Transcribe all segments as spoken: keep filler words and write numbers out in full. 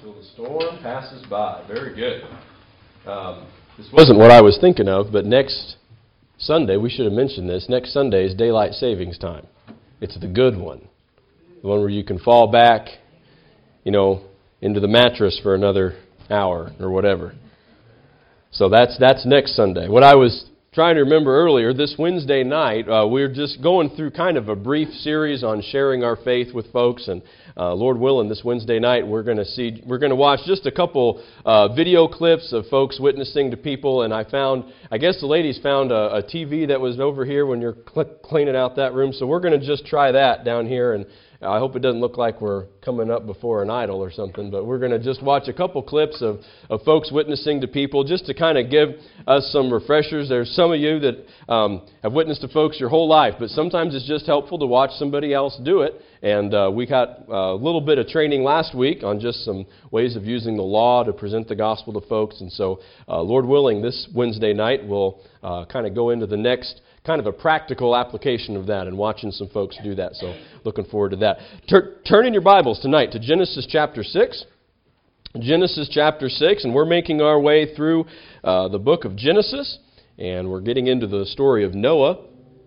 till the storm passes by. Very good. Um, this wasn't what I was thinking of, but next Sunday, we should have mentioned this, next Sunday is daylight savings time. It's the good one. The one where you can fall back, you know, into the mattress for another hour or whatever. So that's that's next Sunday. What I was trying to remember earlier, this Wednesday night, uh, we're just going through kind of a brief series on sharing our faith with folks, and uh, Lord willing, this Wednesday night we're going to see, we're going to watch just a couple uh, video clips of folks witnessing to people. And I found, I guess the ladies found a, a T V that was over here when you're cl- cleaning out that room, so we're going to just try that down here, and I hope it doesn't look like we're coming up before an idol or something, but we're going to just watch a couple clips of, of folks witnessing to people just to kind of give us some refreshers. There's some of you that um, have witnessed to folks your whole life, but sometimes it's just helpful to watch somebody else do it. And uh, we got a little bit of training last week on just some ways of using the law to present the gospel to folks. And so, uh, Lord willing, this Wednesday night we'll uh, kind of go into the next kind of a practical application of that and watching some folks do that. So looking forward to that. Tur- turn in your Bibles tonight to Genesis chapter six. Genesis chapter six, and we're making our way through uh, the book of Genesis, and we're getting into the story of Noah.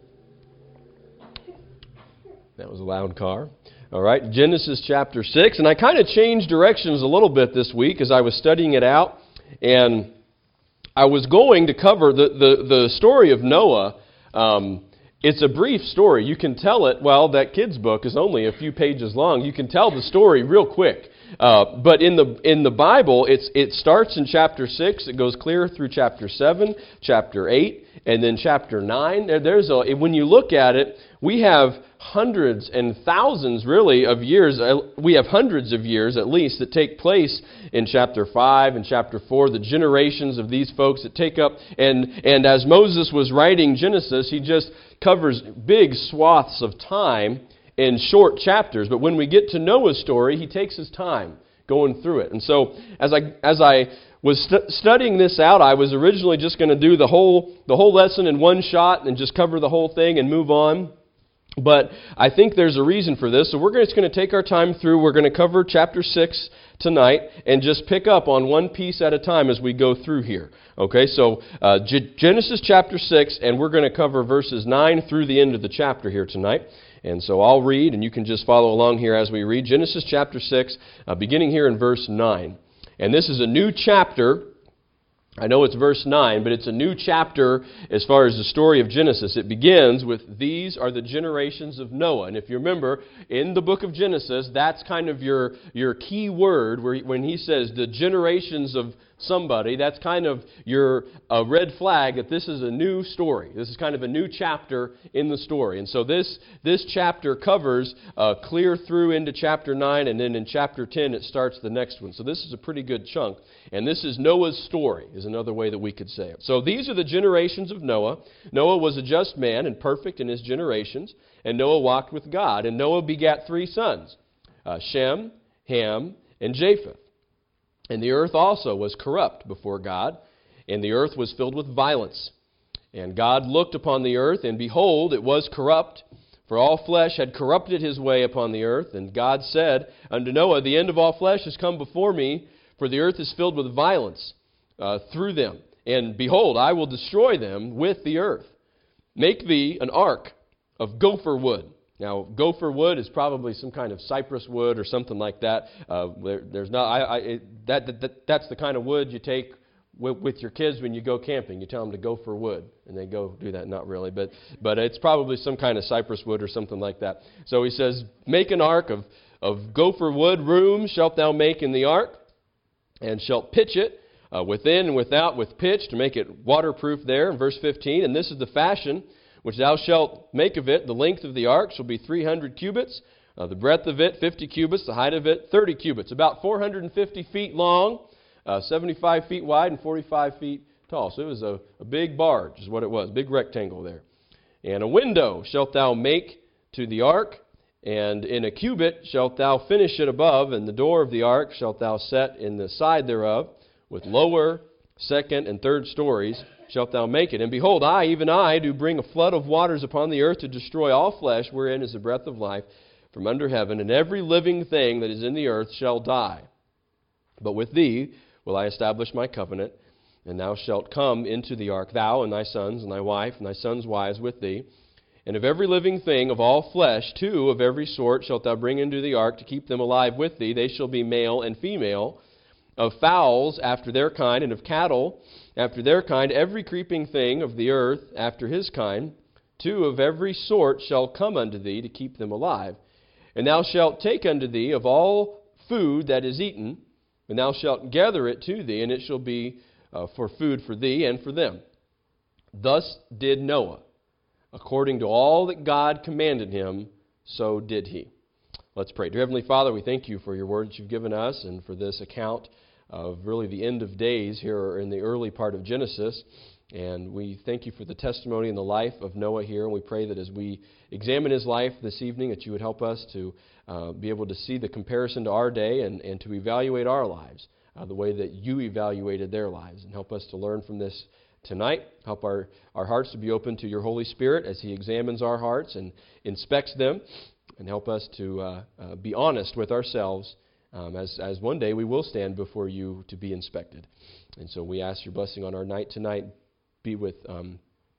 That was a loud car. All right, Genesis chapter six, and I kind of changed directions a little bit this week as I was studying it out, and I was going to cover the, the, the story of Noah. Um, it's a brief story. You can tell it, well, that kid's book is only a few pages long. You can tell the story real quick. Uh, but in the in the Bible, it's it starts in chapter six. It goes clear through chapter seven, chapter eight, and then chapter nine. There, there's a when you look at it, we have hundreds and thousands, really, of years. We have hundreds of years, at least, that take place in chapter five and chapter four, the generations of these folks that take up. And, and as Moses was writing Genesis, he just covers big swaths of time in short chapters. But when we get to Noah's story, he takes his time going through it. And so as I as I was stu- studying this out, I was originally just going to do the whole the whole lesson in one shot and just cover the whole thing and move on. But I think there's a reason for this. So we're just going to take our time through. We're going to cover chapter six tonight and just pick up on one piece at a time as we go through here. Okay, so uh, G- Genesis chapter six, and we're going to cover verses nine through the end of the chapter here tonight. And so I'll read, and you can just follow along here as we read. Genesis chapter six, uh, beginning here in verse nine. And this is a new chapter. I know it's verse nine, but it's a new chapter as far as the story of Genesis. It begins with, these are the generations of Noah. And if you remember, in the book of Genesis, that's kind of your, your key word where when he says the generations of somebody, that's kind of your uh, red flag that this is a new story. This is kind of a new chapter in the story. And so this this chapter covers uh, clear through into chapter nine, and then in chapter ten it starts the next one. So this is a pretty good chunk. And this is Noah's story, is another way that we could say it. So these are the generations of Noah. Noah was a just man and perfect in his generations, and Noah walked with God. And Noah begat three sons, uh, Shem, Ham, and Japheth. And the earth also was corrupt before God, and the earth was filled with violence. And God looked upon the earth, and behold, it was corrupt, for all flesh had corrupted his way upon the earth. And God said unto Noah, the end of all flesh is come before me, for the earth is filled with violence uh, through them. And behold, I will destroy them with the earth. Make thee an ark of gopher wood. Now, gopher wood is probably some kind of cypress wood or something like that. Uh, there, there's not. I, I, it, that, that that's the kind of wood you take with, with your kids when you go camping. You tell them to go for wood, and they go do that. Not really, but but it's probably some kind of cypress wood or something like that. So he says, "Make an ark of of gopher wood. Room shalt thou make in the ark, and shalt pitch it uh, within and without with pitch to make it waterproof." There in verse fifteen, and this is the fashion which thou shalt make of it. The length of the ark shall be three hundred cubits, uh, the breadth of it fifty cubits, the height of it thirty cubits, about four hundred fifty feet long, uh, seventy-five feet wide, and forty-five feet tall. So it was a, a big barge is what it was, big rectangle there. And a window shalt thou make to the ark, and in a cubit shalt thou finish it above, and the door of the ark shalt thou set in the side thereof, with lower, second, and third stories shalt thou make it. And behold, I, even I, do bring a flood of waters upon the earth to destroy all flesh, wherein is the breath of life from under heaven, and every living thing that is in the earth shall die. But with thee will I establish my covenant, and thou shalt come into the ark, thou and thy sons and thy wife and thy sons' wives with thee. And of every living thing of all flesh, two of every sort shalt thou bring into the ark to keep them alive with thee. They shall be male and female. Of fowls after their kind, and of cattle after their kind, every creeping thing of the earth after his kind, two of every sort shall come unto thee to keep them alive. And thou shalt take unto thee of all food that is eaten, and thou shalt gather it to thee, and it shall be uh, for food for thee and for them. Thus did Noah. According to all that God commanded him, so did he. Let's pray. Dear Heavenly Father, we thank you for your word that you've given us and for this account of really the end of days here in the early part of Genesis. And we thank you for the testimony and the life of Noah here. And we pray that as we examine his life this evening, that you would help us to uh, be able to see the comparison to our day and, and to evaluate our lives uh, the way that you evaluated their lives. And help us to learn from this tonight. Help our, our hearts to be open to your Holy Spirit as he examines our hearts and inspects them. And help us to uh, uh, be honest with ourselves um, as, as one day we will stand before you to be inspected. And so we ask your blessing on our night tonight. Be with um,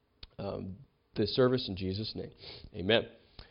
um, this service in Jesus' name. Amen.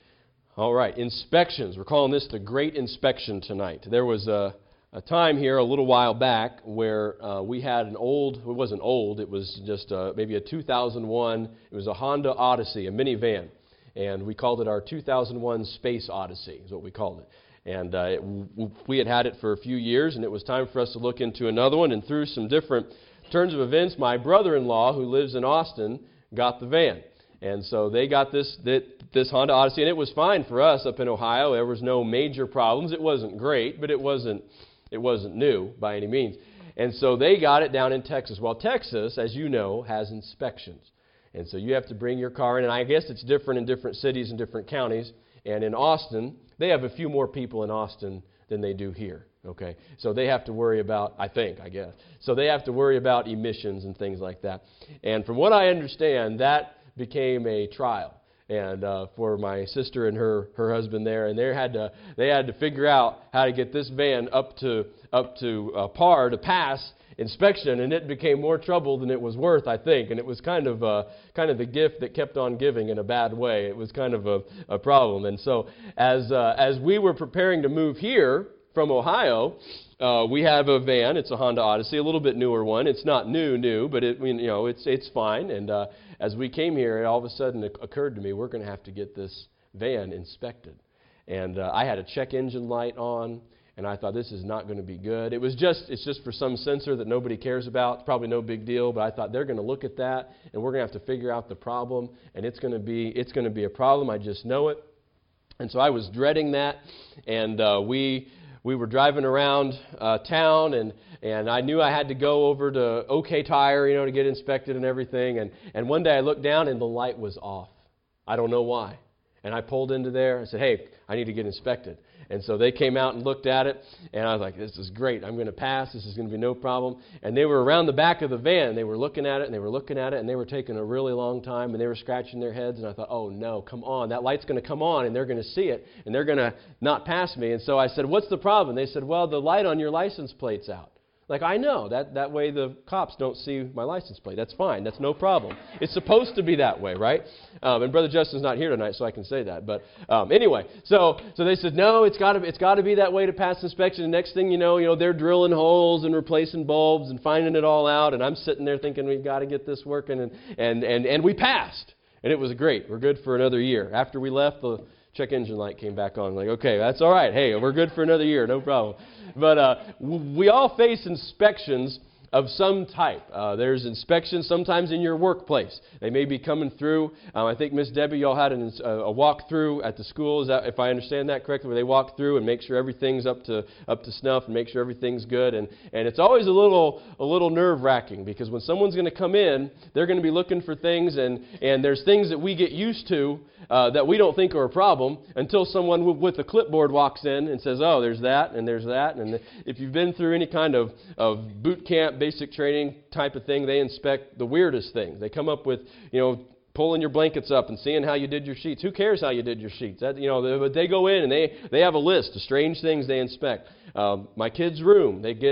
All right, inspections. We're calling this the Great Inspection tonight. There was a, a time here a little while back where uh, we had an old, it wasn't old, it was just uh, maybe a two thousand one, it was a Honda Odyssey, a minivan. And we called it our two thousand one Space Odyssey, is what we called it. And uh, it, we had had it for a few years, and it was time for us to look into another one. And through some different turns of events, my brother-in-law, who lives in Austin, got the van. And so they got this this Honda Odyssey, and it was fine for us up in Ohio. There was no major problems. It wasn't great, but it wasn't it wasn't new by any means. And so they got it down in Texas. Well, Texas, as you know, has inspections. And so you have to bring your car in, and I guess it's different in different cities and different counties. And in Austin, they have a few more people in Austin than they do here. Okay, so they have to worry about, I think, I guess. So they have to worry about emissions and things like that. And from what I understand, that became a trial. And uh, for my sister and her, her husband there, and they had to they had to figure out how to get this van up to up to uh, par to pass inspection, and it became more trouble than it was worth, I think. And it was kind of uh, kind of the gift that kept on giving in a bad way. It was kind of a, a problem. And so as uh, as we were preparing to move here from Ohio, uh, we have a van. It's a Honda Odyssey, a little bit newer one. It's not new, new, but it you know it's it's fine. And uh, as we came here, it all of a sudden it occurred to me we're going to have to get this van inspected. And uh, I had a check engine light on. And I thought, this is not going to be good. It was just, it's just for some sensor that nobody cares about. It's probably no big deal, but I thought they're going to look at that, and we're going to have to figure out the problem, and it's going to be, it's going to be a problem. I just know it. And so I was dreading that, and uh, we we were driving around uh, town, and, and I knew I had to go over to OK Tire, you know, to get inspected and everything. And, and one day I looked down, and the light was off. I don't know why. And I pulled into there. I said, hey, I need to get inspected. And so they came out and looked at it, and I was like, this is great. I'm going to pass. This is going to be no problem. And they were around the back of the van. They were looking at it, and they were looking at it, and they were taking a really long time, and they were scratching their heads. And I thought, oh, no, come on. That light's going to come on, and they're going to see it, and they're going to not pass me. And so I said, what's the problem? They said, well, the light on your license plate's out. Like, I know. That, that way the cops don't see my license plate. That's fine. That's no problem. It's supposed to be that way, right? Um, and Brother Justin's not here tonight, so I can say that. But um, anyway, so so they said, no, it's got to it's got to be that way to pass inspection. And next thing you know, you know, they're drilling holes and replacing bulbs and finding it all out. And I'm sitting there thinking, we've got to get this working. And, and, and, and we passed. And it was great. We're good for another year. After we left, the check engine light came back on. Like, okay, that's all right. Hey, we're good for another year. No problem. But uh, we all face inspections of some type. Uh, there's inspections sometimes in your workplace. They may be coming through. Um, I think Miss Debbie, y'all had an, uh, a walk through at the school. Is that, if I understand that correctly, where they walk through and make sure everything's up to up to snuff and make sure everything's good. And and it's always a little a little nerve wracking because when someone's going to come in, they're going to be looking for things, and and there's things that we get used to uh, that we don't think are a problem until someone w- with a clipboard walks in and says, oh, there's that and there's that. And if you've been through any kind of of boot camp, basic training type of thing, they inspect the weirdest things. They come up with, you know, pulling your blankets up and seeing how you did your sheets. Who cares how you did your sheets? That, you know, they, they go in and they, they have a list of strange things they inspect. Um, my kid's room, they get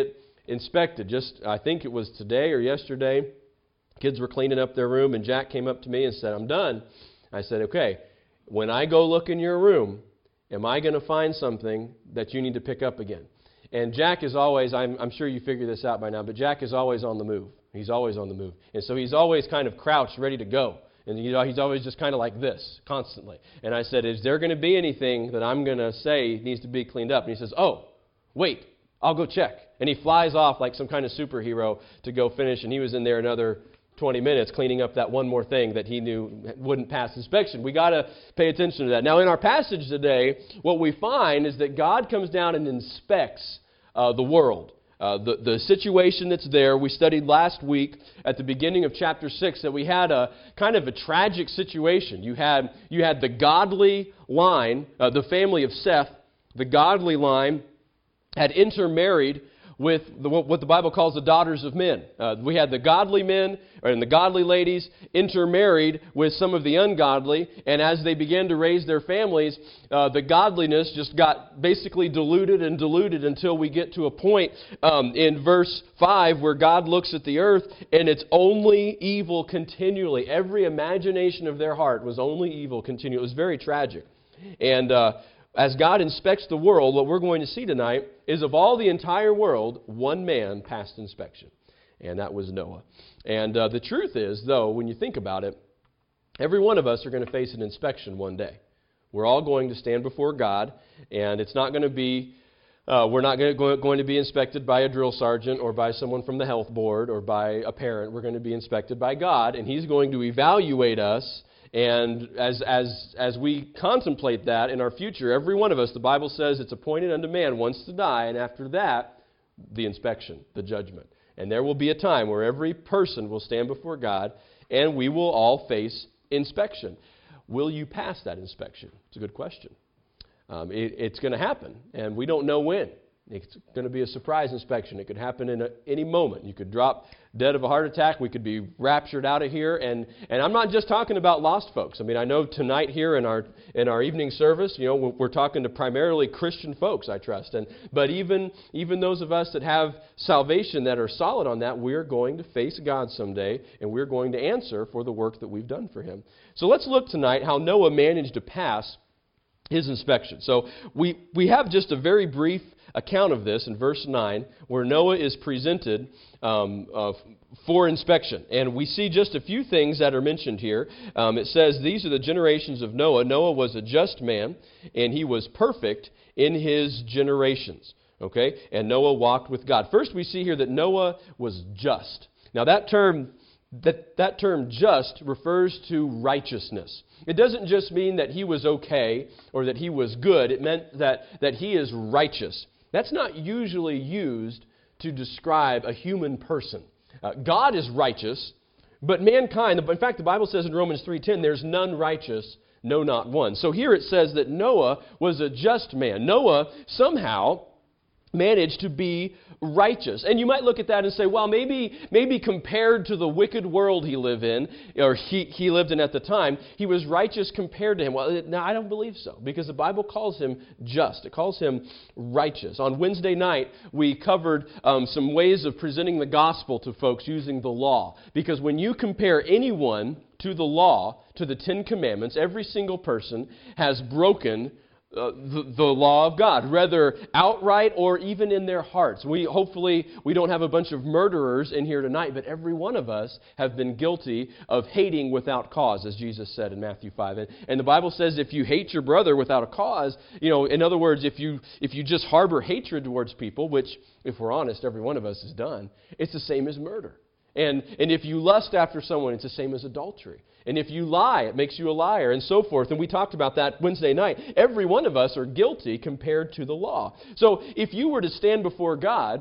inspected. Just, I think it was today or yesterday, kids were cleaning up their room, and Jack came up to me and said, I'm done. I said, okay, when I go look in your room, am I going to find something that you need to pick up again? And Jack is always, I'm, I'm sure you figured this out by now, but Jack is always on the move. He's always on the move. And so he's always kind of crouched, ready to go. And you know, he's always just kind of like this, constantly. And I said, is there going to be anything that I'm going to say needs to be cleaned up? And he says, oh, wait, I'll go check. And he flies off like some kind of superhero to go finish. And he was in there another twenty minutes cleaning up that one more thing that he knew wouldn't pass inspection. We got to pay attention to that. Now, in our passage today, what we find is that God comes down and inspects uh, the world. Uh, the, the situation that's there. We studied last week at the beginning of chapter six that we had a kind of a tragic situation. You had, you had the godly line, uh, the family of Seth, the godly line had intermarried with the, what the Bible calls the daughters of men. Uh, we had the godly men and the godly ladies intermarried with some of the ungodly, and as they began to raise their families, uh, the godliness just got basically diluted and diluted until we get to a point um, in verse five where God looks at the earth and it's only evil continually. Every imagination of their heart was only evil continually. It was very tragic. And uh, as God inspects the world, what we're going to see tonight is of all the entire world, one man passed inspection, and that was Noah. And uh, the truth is, though, when you think about it, every one of us are going to face an inspection one day. We're all going to stand before God, and it's not going to be, uh, we're not going to, going to be inspected by a drill sergeant or by someone from the health board or by a parent. We're going to be inspected by God, and He's going to evaluate us. And as as as we contemplate that in our future, every one of us, the Bible says it's appointed unto man once to die, and after that, the inspection, the judgment. And there will be a time where every person will stand before God, and we will all face inspection. Will you pass that inspection? It's a good question. Um, it, it's going to happen, and we don't know when. It's going to be a surprise inspection. It could happen in a, any moment. You could drop dead of a heart attack. We could be raptured out of here. And, and I'm not just talking about lost folks. I mean, I know tonight here in our in our evening service, you know, we're, we're talking to primarily Christian folks, I trust. And but even even those of us that have salvation that are solid on that, we're going to face God someday, and we're going to answer for the work that we've done for Him. So let's look tonight how Noah managed to pass his inspection. So we we have just a very brief account of this in verse nine, where Noah is presented um, uh, for inspection. And we see just a few things that are mentioned here. Um, it says, these are the generations of Noah. Noah was a just man, and he was perfect in his generations. Okay? And Noah walked with God. First, we see here that Noah was just. Now, that term That, that term just refers to righteousness. It doesn't just mean that he was okay or that he was good. It meant that, that he is righteous. That's not usually used to describe a human person. Uh, God is righteous, but mankind, in fact, the Bible says in Romans three ten, there's none righteous, no, not one. So here it says that Noah was a just man. Noah somehow managed to be righteous. And you might look at that and say, well, maybe maybe compared to the wicked world he lived in, or he, he lived in at the time, he was righteous compared to him. Well, no, I don't believe so, because the Bible calls him just. It calls him righteous. On Wednesday night, we covered um, some ways of presenting the gospel to folks using the law. Because when you compare anyone to the law, to the Ten Commandments, every single person has broken Uh, the, the law of God, whether outright or even in their hearts. We hopefully we don't have a bunch of murderers in here tonight, but every one of us have been guilty of hating without cause, as Jesus said in Matthew five. And, and the Bible says if you hate your brother without a cause, you know, in other words, if you if you just harbor hatred towards people, which, if we're honest, every one of us has done, it's the same as murder. And and if you lust after someone, it's the same as adultery. And if you lie, it makes you a liar, and so forth. And we talked about that Wednesday night. Every one of us are guilty compared to the law. So if you were to stand before God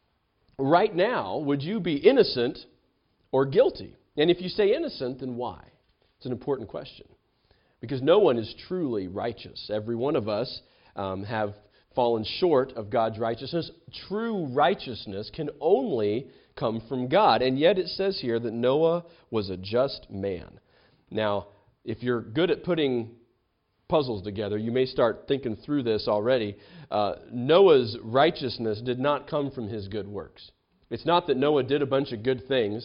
right now, would you be innocent or guilty? And if you say innocent, then why? It's an important question. Because no one is truly righteous. Every one of us um, have fallen short of God's righteousness. True righteousness can only come from God. And yet it says here that Noah was a just man. Now, if you're good at putting puzzles together. You may start thinking through this already. Uh, Noah's righteousness did not come from his good works. It's not that Noah did a bunch of good things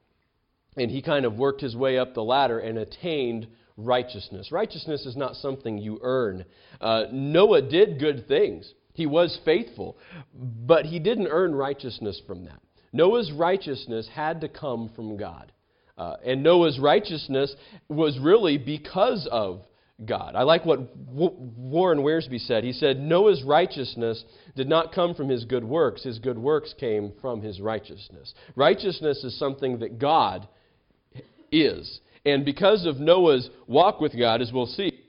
and he kind of worked his way up the ladder and attained righteousness. Righteousness is not something you earn. Uh, Noah did good things. He was faithful, but he didn't earn righteousness from that. Noah's righteousness had to come from God. Uh, and Noah's righteousness was really because of God. I like what w- Warren Wiersbe said. He said, Noah's righteousness did not come from his good works. His good works came from his righteousness. Righteousness is something that God is. And because of Noah's walk with God, as we'll see,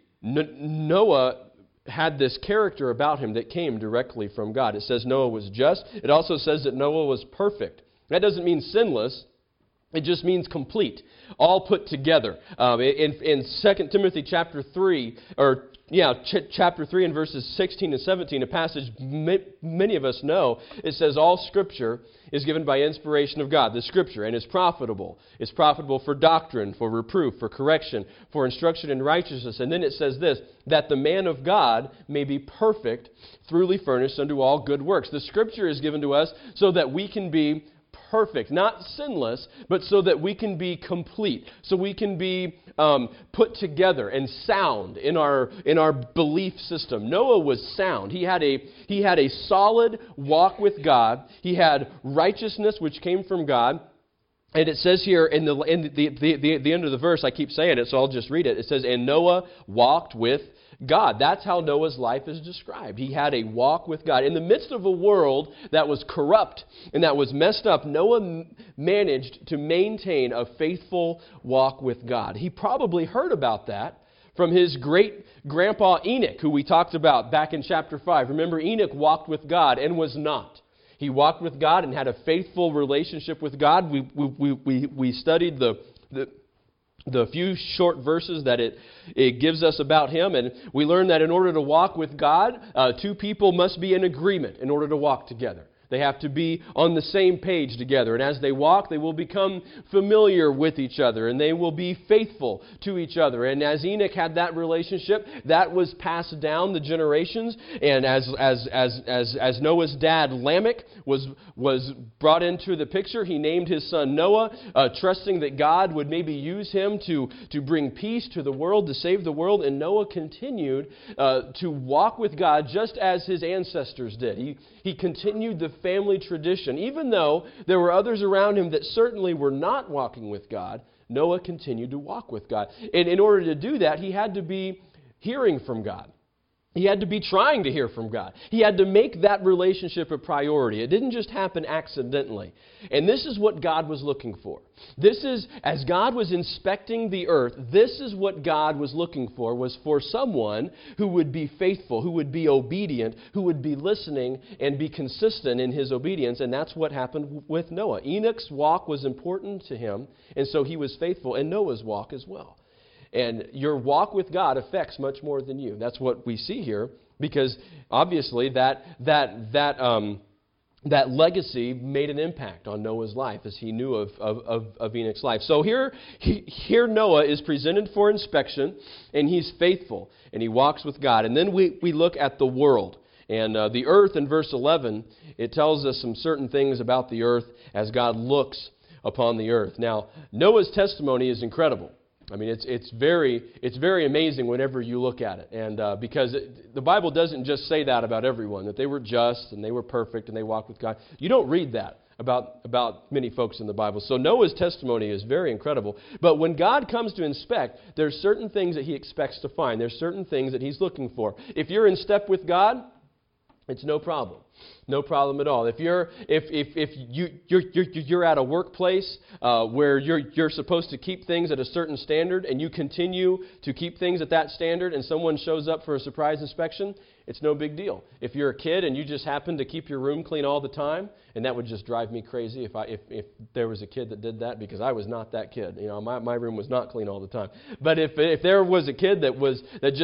N- Noah had this character about him that came directly from God. It says Noah was just. It also says that Noah was perfect. That doesn't mean sinless. It just means complete, all put together. Um, in in Second Timothy chapter three, or yeah, ch- chapter three and verses sixteen and seventeen, a passage ma- many of us know, it says all Scripture is given by inspiration of God, the Scripture, and is profitable. It's profitable for doctrine, for reproof, for correction, for instruction in righteousness. And then it says this, that the man of God may be perfect, thoroughly furnished unto all good works. The Scripture is given to us so that we can be perfect, not sinless, but so that we can be complete, so we can be um, put together and sound in our in our belief system. Noah was sound. He had a he had a solid walk with God. He had righteousness which came from God. And it says here in the in the, the, the, the end of the verse, I keep saying it, so I'll just read it. It says, and Noah walked with God. That's how Noah's life is described. He had a walk with God. In the midst of a world that was corrupt and that was messed up, Noah m- managed to maintain a faithful walk with God. He probably heard about that from his great grandpa Enoch, who we talked about back in chapter five. Remember, Enoch walked with God and was not. He walked with God and had a faithful relationship with God. We we we we studied the the the few short verses that it it gives us about him, and we learned that in order to walk with God, uh, two people must be in agreement in order to walk together. They have to be on the same page together. And as they walk, they will become familiar with each other. And they will be faithful to each other. And as Enoch had that relationship, that was passed down the generations. And as as as as, as Noah's dad, Lamech, was, was brought into the picture, he named his son Noah, uh, trusting that God would maybe use him to, to bring peace to the world, to save the world. And Noah continued uh, to walk with God just as his ancestors did. He, he continued the family tradition. Even though there were others around him that certainly were not walking with God, Noah continued to walk with God. And in order to do that, he had to be hearing from God. He had to be trying to hear from God. He had to make that relationship a priority. It didn't just happen accidentally. And this is what God was looking for. This is, as God was inspecting the earth, this is what God was looking for, was for someone who would be faithful, who would be obedient, who would be listening and be consistent in his obedience. And that's what happened with Noah. Enoch's walk was important to him, and so he was faithful, and Noah's walk as well. And your walk with God affects much more than you. That's what we see here, because obviously that that that um, that legacy made an impact on Noah's life as he knew of of, of, of Enoch's life. So here he, here Noah is presented for inspection, and he's faithful, and he walks with God. And then we, we look at the world. And uh, the earth in verse eleven, it tells us some certain things about the earth as God looks upon the earth. Now, Noah's testimony is incredible. I mean, it's it's very it's very amazing whenever you look at it, and uh, because it, the Bible doesn't just say that about everyone, that they were just and they were perfect and they walked with God. You don't read that about about many folks in the Bible. So Noah's testimony is very incredible. But when God comes to inspect, there's certain things that He expects to find. There's certain things that He's looking for. If you're in step with God, it's no problem. No problem at all. If you're if if if you you're you're, you're at a workplace uh, where you're you're supposed to keep things at a certain standard, and you continue to keep things at that standard, and someone shows up for a surprise inspection, it's no big deal. If you're a kid and you just happen to keep your room clean all the time, and that would just drive me crazy if I if, if there was a kid that did that, because I was not that kid. You know, my my room was not clean all the time. But if if there was a kid that was that just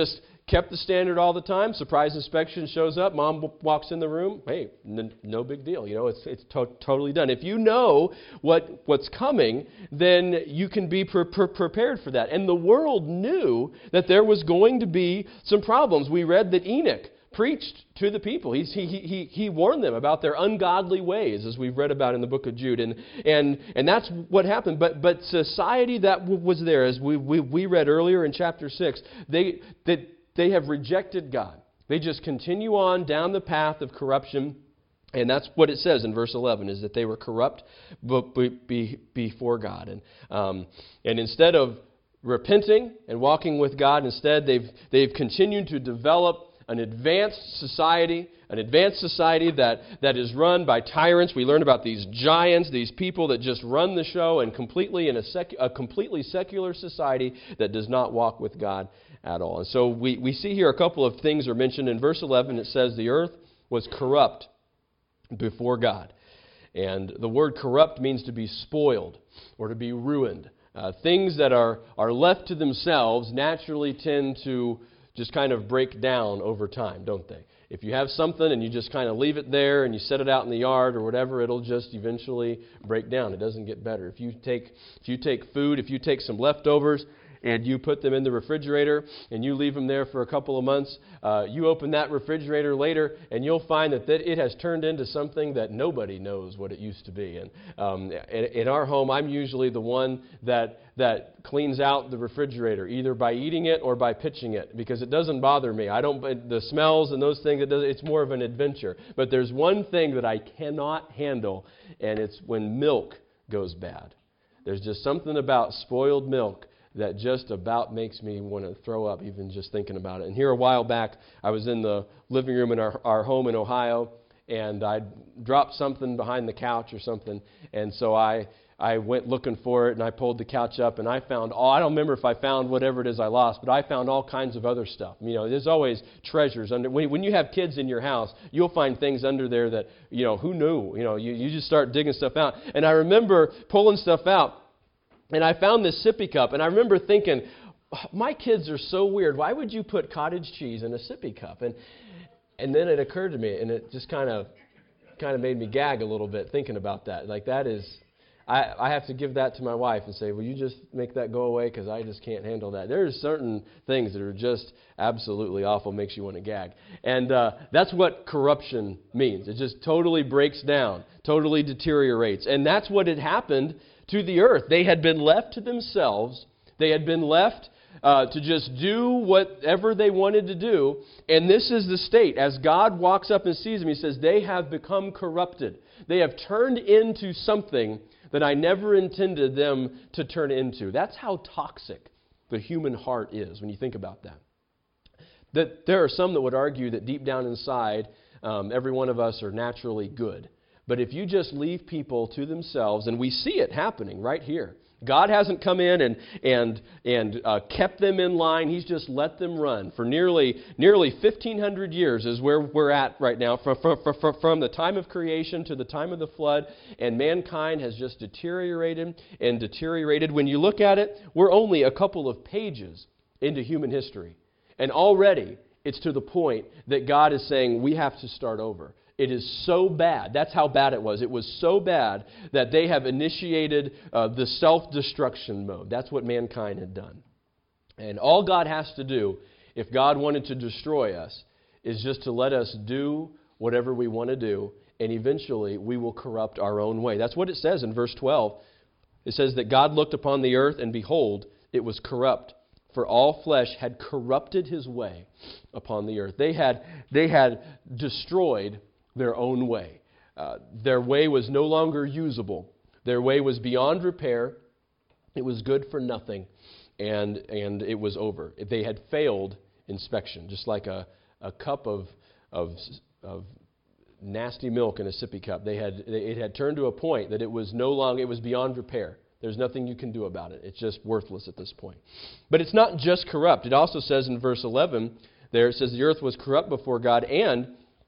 kept the standard all the time. Surprise inspection shows up. Mom w- walks in the room. Hey, n- no big deal. You know, it's it's to- totally done. If you know what what's coming, then you can be pre- pre- prepared for that. And the world knew that there was going to be some problems. We read that Enoch preached to the people. He's, he, he, he warned them about their ungodly ways, as we've read about in the book of Jude. And and, and that's what happened. But but society that w- was there, as we, we, we read earlier in chapter six, they, they, they have rejected God. They just continue on down the path of corruption. And that's what it says in verse eleven, is that they were corrupt be, be, before God. And um, and instead of repenting and walking with God, instead they've they've continued to develop an advanced society, an advanced society that, that is run by tyrants. We learn about these giants, these people that just run the show, and completely in a, sec, a completely secular society that does not walk with God at all. And so we, we see here a couple of things are mentioned. In verse eleven, it says the earth was corrupt before God. And the word corrupt means to be spoiled or to be ruined. Uh, things that are, are left to themselves naturally tend to just kind of break down over time, don't they? If you have something and you just kind of leave it there and you set it out in the yard or whatever, it'll just eventually break down. It doesn't get better. If you take if you take food, if you take some leftovers and you put them in the refrigerator and you leave them there for a couple of months, uh, you open that refrigerator later and you'll find that, that it has turned into something that nobody knows what it used to be. And um, in, in our home, I'm usually the one that that cleans out the refrigerator, either by eating it or by pitching it, because it doesn't bother me. I don't the smells and those things. It does, it's more of an adventure. But there's one thing that I cannot handle, and it's when milk goes bad. There's just something about spoiled milk that just about makes me want to throw up even just thinking about it. And here a while back, I was in the living room in our, our home in Ohio, and I dropped something behind the couch or something, and so I I went looking for it, and I pulled the couch up, and I found all, I don't remember if I found whatever it is I lost, but I found all kinds of other stuff. You know, there's always treasures under, when, when you have kids in your house, you'll find things under there that, you know, who knew? You know, you, you just start digging stuff out. And I remember pulling stuff out, and I found this sippy cup, and I remember thinking, my kids are so weird. Why would you put cottage cheese in a sippy cup? And and then it occurred to me, and it just kind of kind of made me gag a little bit thinking about that. Like, that is, I, I have to give that to my wife and say, will you just make that go away, because I just can't handle that. There's certain things that are just absolutely awful, makes you want to gag. And uh, that's what corruption means. It just totally breaks down, totally deteriorates. And that's what had happened to the earth. They had been left to themselves. They had been left uh, to just do whatever they wanted to do. And this is the state. As God walks up and sees them, He says, they have become corrupted. They have turned into something that I never intended them to turn into. That's how toxic the human heart is when you think about that. That there are some that would argue that deep down inside, um, every one of us are naturally good. But if you just leave people to themselves, and we see it happening right here. God hasn't come in and and and uh, kept them in line. He's just let them run for nearly nearly fifteen hundred years is where we're at right now, from, from, from, from the time of creation to the time of the flood, and mankind has just deteriorated and deteriorated. When you look at it, we're only a couple of pages into human history, and already it's to the point that God is saying we have to start over. It is so bad. That's how bad it was. It was so bad that they have initiated uh, the self-destruction mode. That's what mankind had done. And all God has to do, if God wanted to destroy us, is just to let us do whatever we want to do, and eventually we will corrupt our own way. That's what it says in verse twelve. It says that God looked upon the earth, and behold, it was corrupt, for all flesh had corrupted his way upon the earth. They had, they had destroyed their own way. Uh, their way was no longer usable. Their way was beyond repair. It was good for nothing, and and it was over. They had failed inspection, just like a, a cup of, of of nasty milk in a sippy cup. They had it had turned to a point that it was no longer, it was beyond repair. There's nothing you can do about it. It's just worthless at this point. But it's not just corrupt. It also says in verse eleven there, it says the earth was corrupt before God, and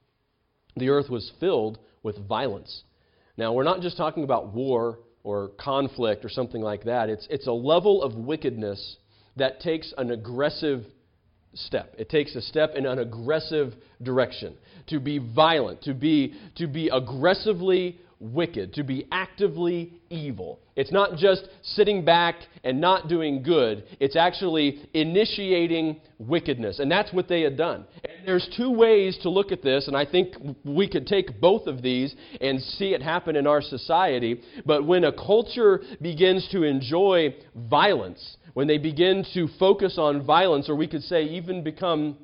the earth was filled with violence. Now, we're not just talking about war or conflict or something like that. It's, it's a level of wickedness that takes an aggressive step. It takes a step in an aggressive direction. To be violent, to be, to be aggressively wicked, to be actively evil. It's not just sitting back and not doing good. It's actually initiating wickedness. And that's what they had done. And there's two ways to look at this, and I think we could take both of these and see it happen in our society. But when a culture begins to enjoy violence, when they begin to focus on violence, or we could say even become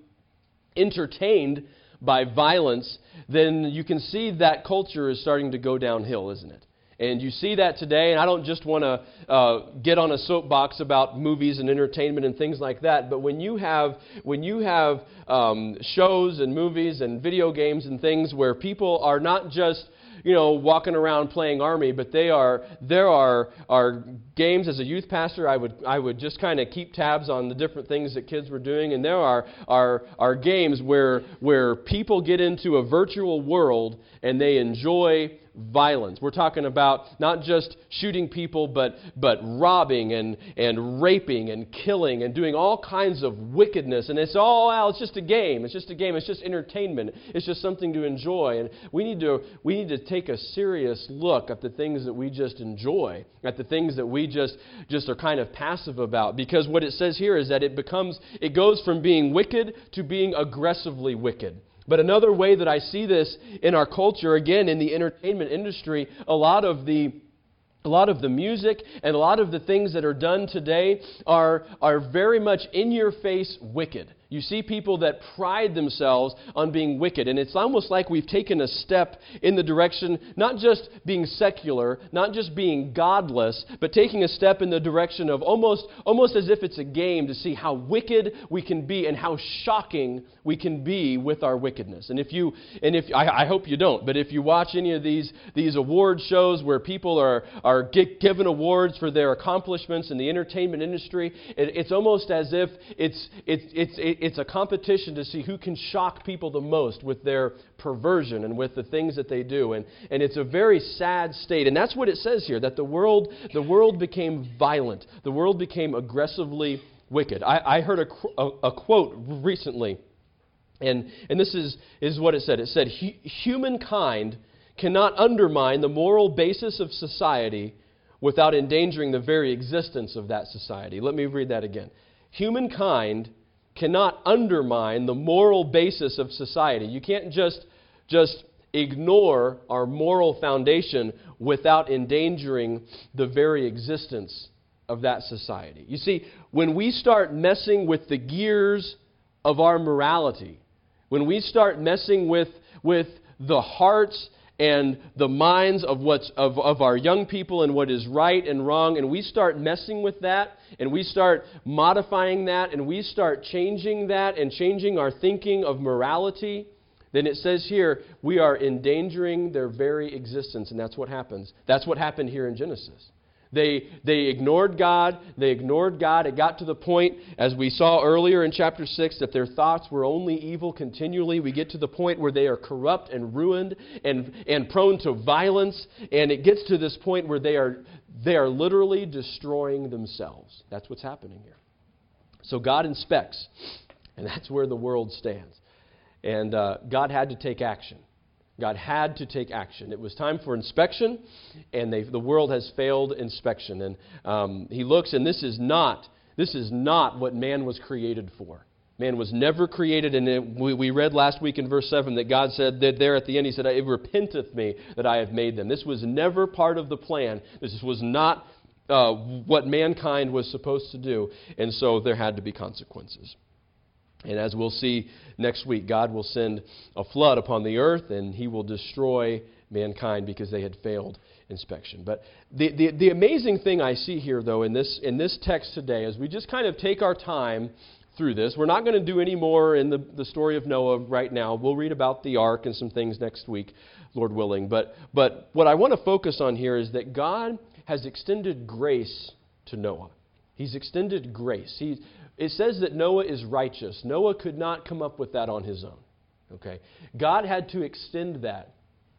entertained by violence, then you can see that culture is starting to go downhill, isn't it? And you see that today, and I don't just want to uh, get on a soapbox about movies and entertainment and things like that, but when you have when you have um, shows and movies and video games and things where people are not just you know, walking around playing army, but they are there are are games. As a youth pastor, I would I would just kind of keep tabs on the different things that kids were doing, and there are are are games where where people get into a virtual world and they enjoy violence. We're talking about not just shooting people, but but robbing and and raping and killing and doing all kinds of wickedness. And it's all well, it's just a game. It's just a game. It's just entertainment. It's just something to enjoy. And we need to we need to take a serious look at the things that we just enjoy, at the things that we just just are kind of passive about. Because what it says here is that it becomes it goes from being wicked to being aggressively wicked. But another way that I see this in our culture, again, in the entertainment industry, a lot of the a lot of the music and a lot of the things that are done today are, are very much in-your-face wicked. You see people that pride themselves on being wicked. And it's almost like we've taken a step in the direction, not just being secular, not just being godless, but taking a step in the direction of almost, almost as if it's a game to see how wicked we can be and how shocking we can be with our wickedness. And if you, and if I, I hope you don't, but if you watch any of these, these award shows where people are, are given awards for their accomplishments in the entertainment industry, it, it's almost as if it's, it's, it's, it's It's a competition to see who can shock people the most with their perversion and with the things that they do. And, and it's a very sad state. And that's what it says here, that the world, the world became violent. The world became aggressively wicked. I, I heard a, a, a quote recently, and, and this is, is what it said. It said, humankind cannot undermine the moral basis of society without endangering the very existence of that society. Let me read that again. Humankind cannot undermine the moral basis of society. You can't just, just ignore our moral foundation without endangering the very existence of that society. You see, when we start messing with the gears of our morality, when we start messing with, with the hearts and the minds of what's of, of our young people and what is right and wrong, and we start messing with that, and we start modifying that, and we start changing that and changing our thinking of morality, then it says here, we are endangering their very existence, and that's what happens. That's what happened here in Genesis. They, they ignored God. They ignored God. It got to the point, as we saw earlier in chapter six, that their thoughts were only evil continually. We get to the point where they are corrupt and ruined and, and prone to violence. And it gets to this point where they are, they are literally destroying themselves. That's what's happening here. So God inspects, and that's where the world stands. And uh, God had to take action. God had to take action. It was time for inspection, and they, the world has failed inspection. And um, he looks, and this is not this is not what man was created for. Man was never created, and it, we, we read last week in verse seven that God said that there at the end, He said, "It repenteth me that I have made them." This was never part of the plan. This was not uh, what mankind was supposed to do, and so there had to be consequences. And as we'll see next week, God will send a flood upon the earth, and He will destroy mankind because they had failed inspection. But the, the, the amazing thing I see here, though, in this, in this text today, is we just kind of take our time through this. We're not going to do any more in the, the story of Noah right now. We'll read about the ark and some things next week, Lord willing. But, but what I want to focus on here is that God has extended grace to Noah. He's extended grace. He's It says that Noah is righteous. Noah could not come up with that on his own. Okay? God had to extend that,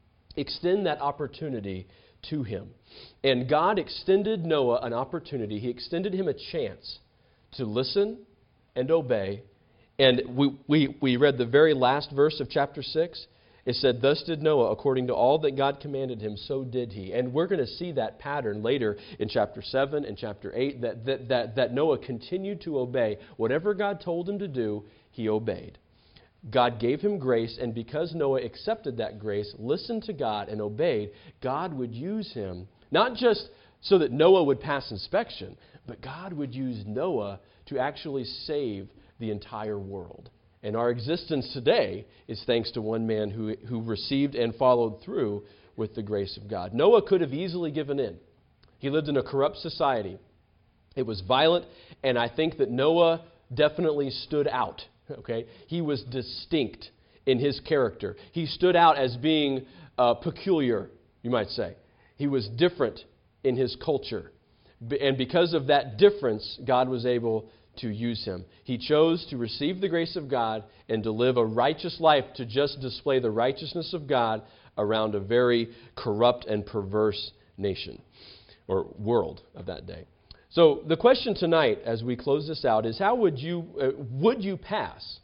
extend that opportunity to him. And God extended Noah an opportunity. He extended him a chance to listen and obey And we, we, we read the very last verse of chapter six. It said, thus did Noah, according to all that God commanded him, so did he. And we're going to see that pattern later in chapter seven and chapter eight, that, that, that, that Noah continued to obey. Whatever God told him to do, he obeyed. God gave him grace, and because Noah accepted that grace, listened to God, and obeyed, God would use him, not just so that Noah would pass inspection, but God would use Noah to actually save the entire world. And our existence today is thanks to one man who, who received and followed through with the grace of God. Noah could have easily given in. He lived in a corrupt society. It was violent, and I think that Noah definitely stood out. Okay, he was distinct in his character. He stood out as being uh, peculiar, you might say. He was different in his culture. And because of that difference, God was able to use him. He chose to receive the grace of God and to live a righteous life, to just display the righteousness of God around a very corrupt and perverse nation or world of that day. So the question tonight, as we close this out, is how would you uh, would you pass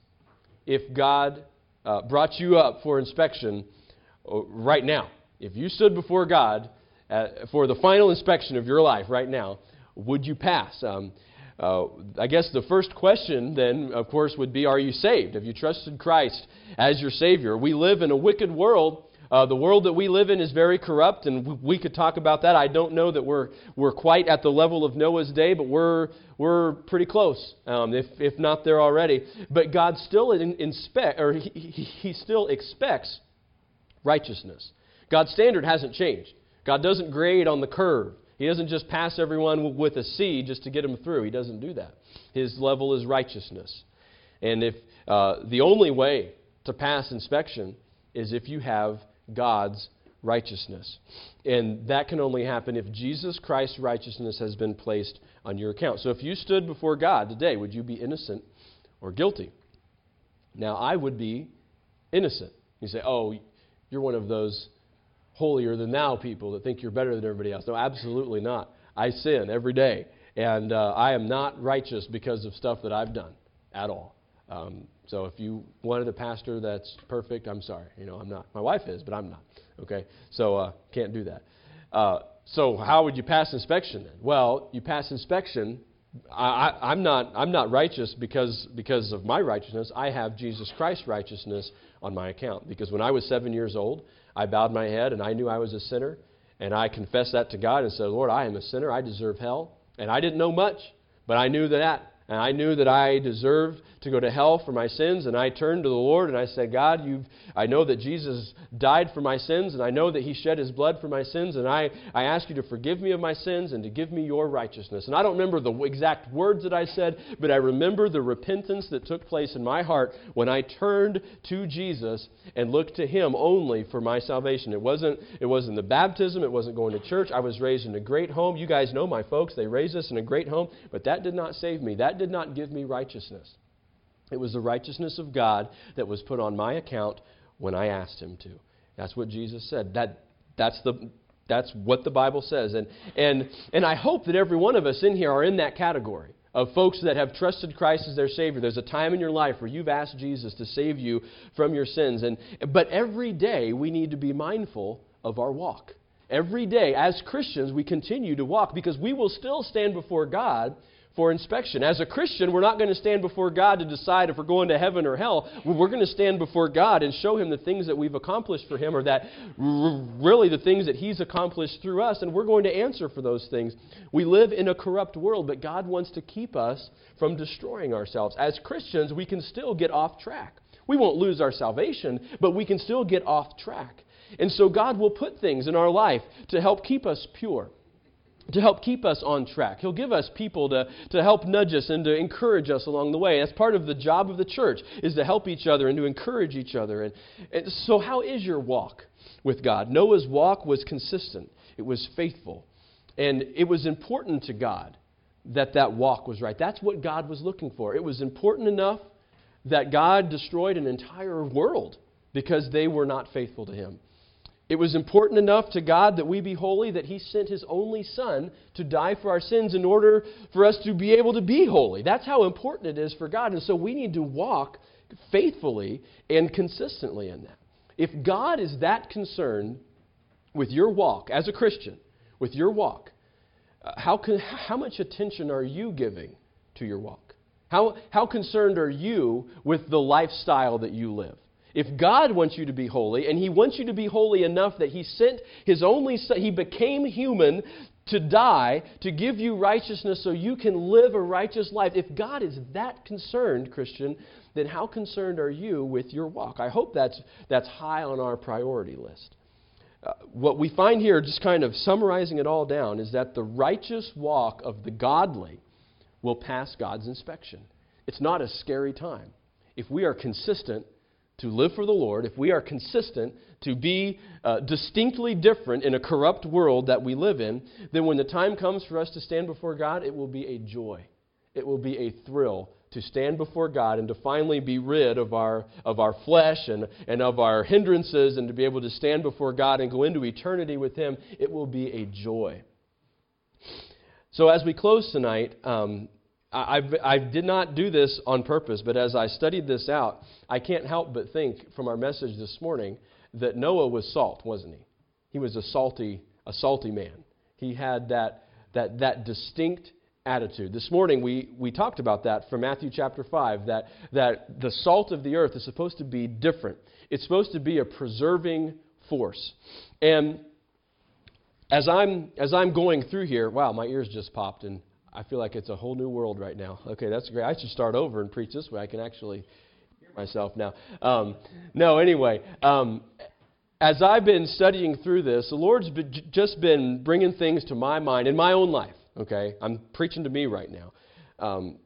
if God uh, brought you up for inspection uh, right now? If you stood before God uh, for the final inspection of your life right now, would you pass? Um, uh, I guess the first question then, of course, would be, are you saved? Have you trusted Christ as your Savior? We live in a wicked world. Uh, the world that we live in is very corrupt, and we could talk about that. I don't know that we're we're quite at the level of Noah's day, but we're we're pretty close, um, if if not there already. But God still in, inspect, or he, he, he still expects righteousness. God's standard hasn't changed. God doesn't grade on the curve. He doesn't just pass everyone with a C just to get them through. He doesn't do that. His level is righteousness, and if uh, the only way to pass inspection is if you have God's righteousness. And that can only happen if Jesus Christ's righteousness has been placed on your account. So if you stood before God today, would you be innocent or guilty? Now, I would be innocent. You say, oh, you're one of those holier than thou people that think you're better than everybody else. No, absolutely not. I sin every day. And uh, I am not righteous because of stuff that I've done at all. Um, so if you wanted a pastor that's perfect, I'm sorry. You know, I'm not. My wife is, but I'm not. Okay? So uh, can't do that. Uh, so how would you pass inspection then? Well, you pass inspection. I, I, I'm not. I'm not righteous because because of my righteousness. I have Jesus Christ's righteousness on my account. Because when I was seven years old, I bowed my head and I knew I was a sinner, and I confessed that to God and said, Lord, I am a sinner. I deserve hell, and I didn't know much, but I knew that. And I knew that I deserved to go to hell for my sins, and I turned to the Lord and I said, God, you've, I know that Jesus died for my sins, and I know that He shed His blood for my sins, and I, I ask you to forgive me of my sins and to give me your righteousness. And I don't remember the exact words that I said, but I remember the repentance that took place in my heart when I turned to Jesus and looked to Him only for my salvation. It wasn't, it wasn't the baptism, it wasn't going to church. I was raised in a great home. You guys know my folks, they raised us in a great home, but that did not save me. That did not give me righteousness. It was the righteousness of God that was put on my account when I asked Him to. That's what Jesus said. That that's the that's what the Bible says. And and and I hope that every one of us in here are in that category of folks that have trusted Christ as their Savior. There's a time in your life where you've asked Jesus to save you from your sins. And but every day we need to be mindful of our walk. Every day as Christians we continue to walk, because we will still stand before God for inspection. As a Christian, we're not going to stand before God to decide if we're going to heaven or hell. We're going to stand before God and show Him the things that we've accomplished for Him, or that really the things that He's accomplished through us, and we're going to answer for those things. We live in a corrupt world, but God wants to keep us from destroying ourselves. As Christians, we can still get off track. We won't lose our salvation, but we can still get off track. And so God will put things in our life to help keep us pure, to help keep us on track. He'll give us people to, to help nudge us and to encourage us along the way. That's part of the job of the church, is to help each other and to encourage each other. And, and so how is your walk with God? Noah's walk was consistent. It was faithful. And it was important to God that that walk was right. That's what God was looking for. It was important enough that God destroyed an entire world because they were not faithful to Him. It was important enough to God that we be holy that He sent His only Son to die for our sins in order for us to be able to be holy. That's how important it is for God. And so we need to walk faithfully and consistently in that. If God is that concerned with your walk as a Christian, with your walk, uh, how can, how much attention are you giving to your walk? How, how concerned are you with the lifestyle that you live? If God wants you to be holy, and He wants you to be holy enough that He sent His only Son, He became human to die, to give you righteousness so you can live a righteous life. If God is that concerned, Christian, then how concerned are you with your walk? I hope that's, that's high on our priority list. Uh, what we find here, just kind of summarizing it all down, is that the righteous walk of the godly will pass God's inspection. It's not a scary time. If we are consistent to live for the Lord, if we are consistent to be uh, distinctly different in a corrupt world that we live in, then when the time comes for us to stand before God, it will be a joy. It will be a thrill to stand before God and to finally be rid of our of our flesh and, and of our hindrances and to be able to stand before God and go into eternity with Him. It will be a joy. So as we close tonight, um, I, I did not do this on purpose, but as I studied this out, I can't help but think from our message this morning that Noah was salt, wasn't he? He was a salty, a salty man. He had that that that distinct attitude. This morning we, we talked about that from Matthew chapter five, that, that the salt of the earth is supposed to be different. It's supposed to be a preserving force. And as I'm as I'm going through here, wow, my ears just popped and I feel like it's a whole new world right now. Okay, that's great. I should start over and preach this way. I can actually hear myself now. Um, no, anyway, um, as I've been studying through this, the Lord's been, just been bringing things to my mind in my own life. Okay, I'm preaching to me right now. Um,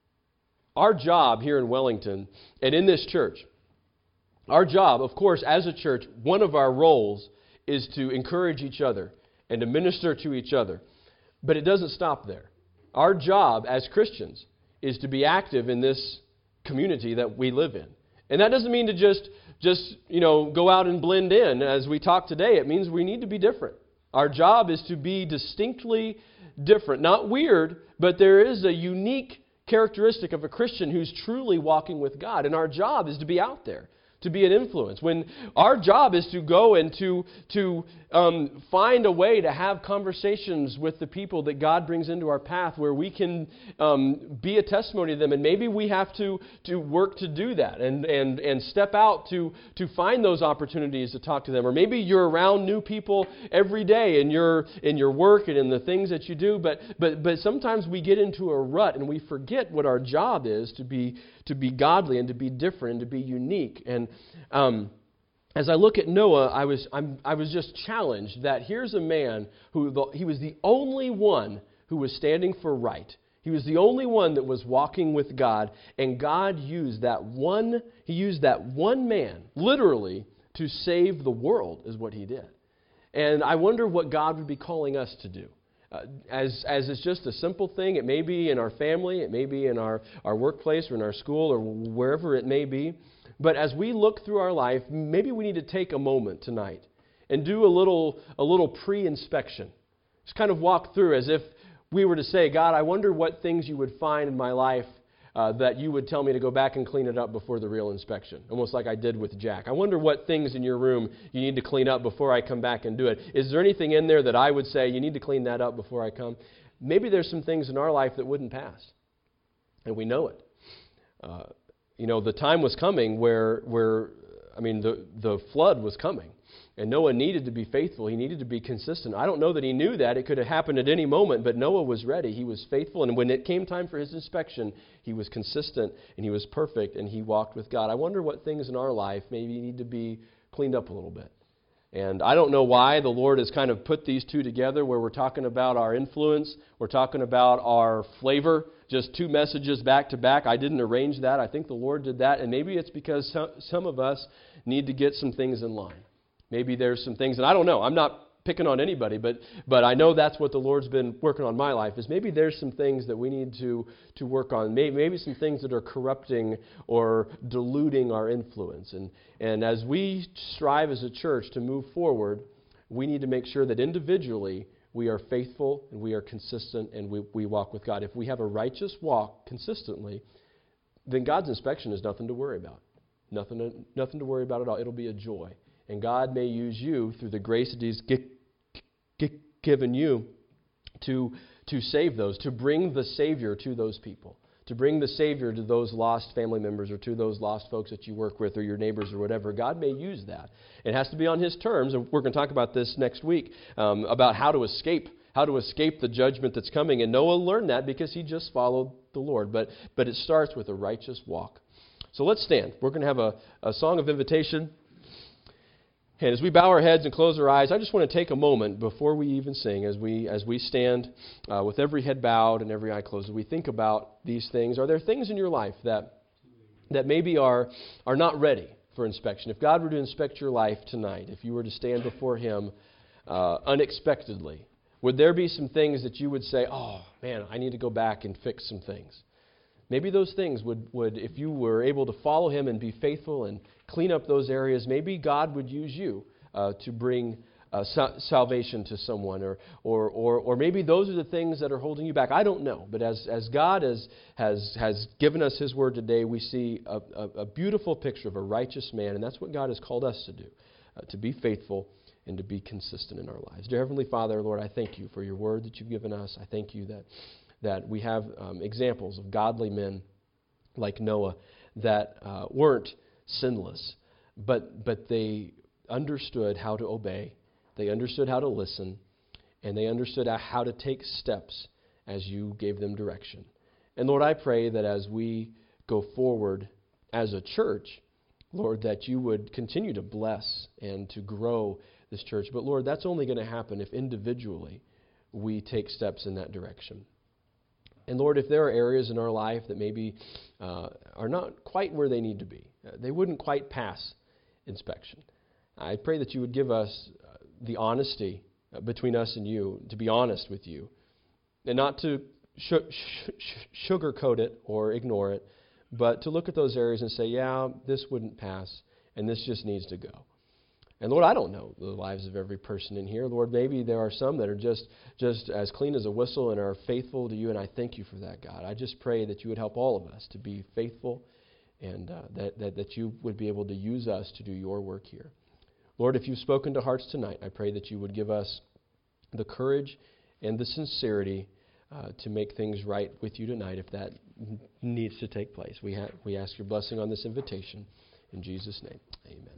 our job here in Wellington and in this church, our job, of course, as a church, one of our roles is to encourage each other and to minister to each other. But it doesn't stop there. Our job as Christians is to be active in this community that we live in. And that doesn't mean to just, just you know, go out and blend in. As we talk today, it means we need to be different. Our job is to be distinctly different. Not weird, but there is a unique characteristic of a Christian who's truly walking with God. And our job is to be out there, to be an influence. When our job is to go and to, to um, find a way to have conversations with the people that God brings into our path where we can um, be a testimony to them. And maybe we have to, to work to do that and, and, and step out to, to find those opportunities to talk to them. Or maybe you're around new people every day in your, in your work and in the things that you do. But, but, but sometimes we get into a rut and we forget what our job is to be, to be godly and to be different and to be unique. And Um, as I look at Noah, I was I'm, I was just challenged that here's a man who the, he was the only one who was standing for right. He was the only one that was walking with God, and God used that one. He used that one man literally to save the world, is what He did. And I wonder what God would be calling us to do. Uh, as as it's just a simple thing. It may be in our family, it may be in our, our workplace or in our school or wherever it may be. But as we look through our life, maybe we need to take a moment tonight and do a little a little pre-inspection. Just kind of walk through as if we were to say, God, I wonder what things you would find in my life uh, that you would tell me to go back and clean it up before the real inspection. Almost like I did with Jack. I wonder what things in your room you need to clean up before I come back and do it. Is there anything in there that I would say you need to clean that up before I come? Maybe there's some things in our life that wouldn't pass. And we know it. Uh, You know, the time was coming where, where I mean, the, the flood was coming. And Noah needed to be faithful. He needed to be consistent. I don't know that he knew that. It could have happened at any moment, but Noah was ready. He was faithful. And when it came time for his inspection, he was consistent and he was perfect and he walked with God. I wonder what things in our life maybe need to be cleaned up a little bit. And I don't know why the Lord has kind of put these two together where we're talking about our influence, we're talking about our flavor, just two messages back to back. I didn't arrange that. I think the Lord did that. And maybe it's because some of us need to get some things in line. Maybe there's some things, and I don't know. I'm not picking on anybody, but but I know that's what the Lord's been working on my life, is maybe there's some things that we need to, to work on, maybe, maybe some things that are corrupting or diluting our influence. And, and as we strive as a church to move forward, we need to make sure that individually we are faithful and we are consistent and we, we walk with God. If we have a righteous walk consistently, then God's inspection is nothing to worry about. Nothing to, nothing to worry about at all. It'll be a joy. And God may use you through the grace that He's gi- gi- given you to, to save those, to bring the Savior to those people, to bring the Savior to those lost family members or to those lost folks that you work with or your neighbors or whatever. God may use that. It has to be on His terms, and we're going to talk about this next week, um, about how to escape, how to escape the judgment that's coming. And Noah learned that because he just followed the Lord. But, but it starts with a righteous walk. So let's stand. We're going to have a, a song of invitation. And as we bow our heads and close our eyes, I just want to take a moment before we even sing, as we as we stand uh, with every head bowed and every eye closed, as we think about these things. Are there things in your life that that maybe are are not ready for inspection? If God were to inspect your life tonight, if you were to stand before Him uh, unexpectedly, would there be some things that you would say, oh, man, I need to go back and fix some things? Maybe those things would, would, if you were able to follow Him and be faithful and clean up those areas, maybe God would use you uh, to bring uh, sa- salvation to someone. Or, or, or, or maybe those are the things that are holding you back. I don't know. But as, as God has, has, has given us His Word today, we see a, a, a beautiful picture of a righteous man. And that's what God has called us to do, uh, to be faithful and to be consistent in our lives. Dear Heavenly Father, Lord, I thank You for Your Word that You've given us. I thank You that that we have um, examples of godly men like Noah that uh, weren't sinless, but but they understood how to obey, they understood how to listen, and they understood how to take steps as You gave them direction. And Lord, I pray that as we go forward as a church, Lord, that You would continue to bless and to grow this church. But Lord, that's only going to happen if individually we take steps in that direction. And Lord, if there are areas in our life that maybe uh, are not quite where they need to be, uh, they wouldn't quite pass inspection, I pray that You would give us uh, the honesty uh, between us and You, to be honest with You, and not to sh- sh- sh- sugarcoat it or ignore it, but to look at those areas and say, yeah, this wouldn't pass, and this just needs to go. And Lord, I don't know the lives of every person in here. Lord, maybe there are some that are just, just as clean as a whistle and are faithful to You, and I thank You for that, God. I just pray that You would help all of us to be faithful and uh, that, that, that You would be able to use us to do Your work here. Lord, if You've spoken to hearts tonight, I pray that You would give us the courage and the sincerity uh, to make things right with You tonight if that n- needs to take place. We, ha- we ask Your blessing on this invitation. In Jesus' name, amen.